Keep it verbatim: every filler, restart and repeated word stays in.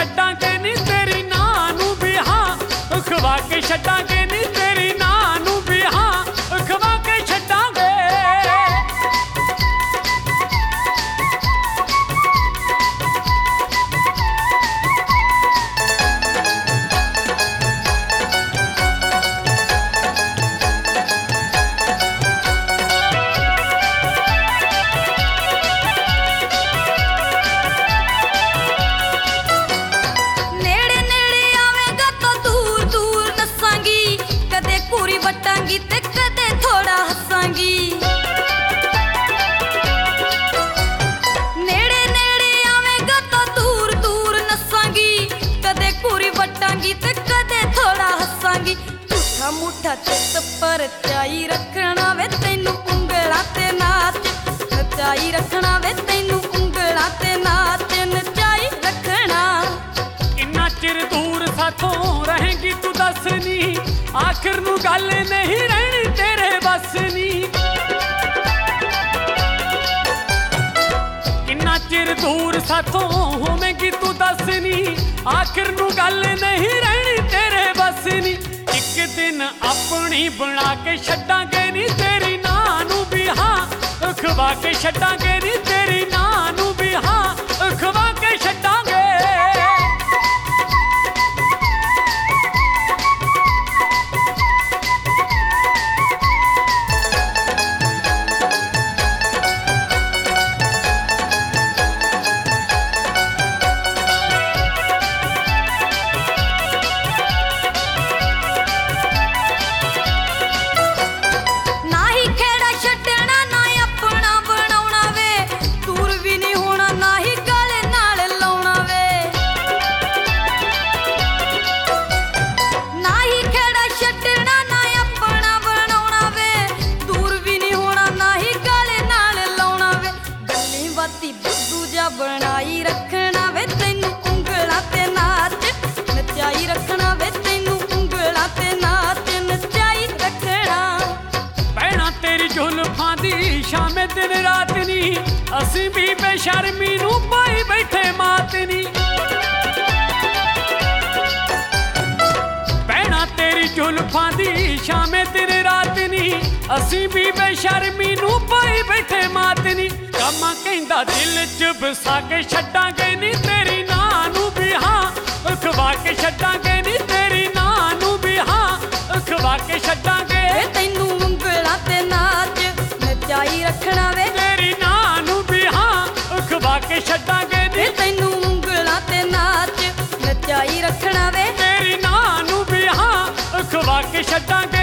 ਛੱਡਾਂਗੇ ਨੀ ਤੇਰੀ ਨਾਂ ਨੂੰ ਵੀ ਹਾਂ, ਖਵਾ ਕੇ ਛੱਡਾਂਗੇ ਨੀ ਤੇਰੀ ਨਾਂ ਨੂੰ ਵੀ ਹਾਂ, ਖਵਾ ਕੇ ਛੱਡਾਂਗੇ। ਵਟਾਂਗੀ ਤੇ ਕਦੇ ਥੋੜਾ ਹੱਸਾਂਗੀ, ਨੇੜੇ ਨੇੜੇ ਆਵੇਂਗਾ ਤਾਂ ਦੂਰ ਦੂਰ ਨੱਸਾਂਗੀ, ਕਦੇ ਘੂਰੀ ਵਟਾਂਗੀ ਤੇ ਕਦੇ ਥੋੜਾ ਹੱਸਾਂਗੀ। ਝੂਠਾ ਮੂਠਾ ਚਿੱਤ ਪਰਚਾਈ ਰੱਖਣਾ ਵੇ ਤੈਨੂੰ ਉਂਗਲਾਂ ਤੇ ਨਾਚ, ਨਚਾਈ ਰੱਖਣਾ ਵੇ ਤੈਨੂੰ ਉਂਗਲਾਂ ਤੇ ਨਾਚ, ਨਚਾਈ ਰੱਖਣਾ। ਕਿੰਨਾ ਚਿਰ ਦੂਰ ਸਾਥੋਂ ਰਹੇਂਗੀ ਤੂੰ ਦੱਸ ਨੀ, ਆਖਿਰ ਨੂੰ ਗੱਲ ਨਹੀਂ ਰਹਿਣੀ ਤੇਰੇ ਬਸ ਨੀ। ਕਿੰਨਾ ਚਿਰ ਦੂਰ ਸਾਥੋਂ ਹੋਵੇਂਗੀ ਤੂੰ ਦੱਸ ਨੀ, ਆਖਿਰ ਨੂੰ ਗੱਲ ਨਹੀਂ ਰਹਿਣੀ ਤੇਰੇ ਬਸ ਨੀ। ਇੱਕ ਦਿਨ ਆਪਣੀ ਬਣਾ ਕੇ ਛੱਡਾਂਗੇ ਨੀ ਤੇਰੀ ਨਾਂ ਨੂੰ ਵੀ ਹਾਂ, ਖਵਾ ਕੇ ਛੱਡਾਂਗੇ ਨੀ ਤੇਰੀ ਨਾਂ ਨੂੰ ਵੀ ਹਾਂ, ਖਵਾ ਕੇ ਛੱਡਾਂਗੇ। ਬਣਾਈ ਰੱਖਣਾ ਵੇ ਤੈਨੂੰ ਉਂਗਲਾਂ ਤੇ ਨਾਚ, ਨਚਾਈ ਰੱਖਣਾ ਵੇ ਤੈਨੂੰ ਉਂਗਲਾਂ ਤੇ ਨਾਚ, ਨਚਾਈ ਰੱਖਣਾ। ਭੈਣਾ ਤੇਰੀ ਜ਼ੁਲਫਾਂ ਦੀ ਸ਼ਾਮੇ ਦਿਨ ਰਾਤ ਨੀ, ਅਸੀਂ ਵੀ ਬੇਸ਼ਰਮੀ ਨੂੰ ਪਾਈ ਬੈਠੇ ਮਾਤ ਨੀ। ਭੈਣਾ ਤੇਰੀ ਜ਼ੁਲਫਾਂ ਦੀ ਸ਼ਾਮੇ ਦਿਨ ਰਾਤ ਨੀ, ਅਸੀਂ ਵੀ ਬੇਸ਼ਰਮੀ ਨੂੰ ਪਾਈ ਬੈਠੇ ਮਾਤ ਨੀ। ਕਾਮਾ ਕਹਿੰਦਾ ਦਿਲ ਚ ਵਸਾ ਕੇ ਛੱਡਾਂਗੇ ਨੀ ਤੇਰੀ ਨਾਂ ਨੂੰ ਵੀ ਹਾਂ, ਖਵਾ ਕੇ ਛੱਡਾਂਗੇ ਨੀ ਤੇਰੀ ਨਾਂ ਨੂੰ ਵੀ ਹਾਂ, ਖਵਾ ਕੇ ਛੱਡਾਂਗੇ। ਤੈਨੂੰ ਉਂਗਲਾਂ ਤੇ ਨਾਚ, ਨਚਾਈ ਰੱਖਣਾ ਵੇ ਤੇਰੀ ਨਾਂ ਨੂੰ ਵੀ ਹਾਂ, ਖਵਾ ਕੇ ਛੱਡਾਂਗੇ ਨੀ ਤੈਨੂੰ ਉਂਗਲਾਂ ਤੇ ਨਾਚ, ਨਚਾਈ ਰੱਖਣਾ ਵੇ ਤੇਰੀ ਨਾਂ ਨੂੰ ਵੀ ਹਾਂ, ਖਵਾ ਕੇ ਛੱਡਾਂਗੇ।